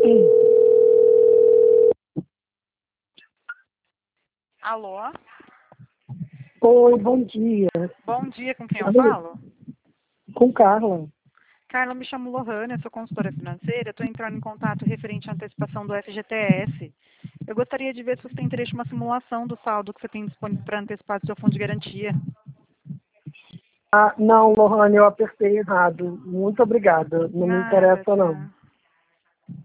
Alô? Oi, bom dia. Bom dia, com quem eu falo? Com Carla. Carla, me chamo Lohane, eu sou consultora financeira, estou entrando em contato referente à antecipação do FGTS. Eu gostaria de ver se você tem interesse em uma simulação do saldo que você tem disponível para antecipar do seu fundo de garantia. Ah, não, Lohane, eu apertei errado. Muito obrigada. Não me Nada, interessa, não. tá.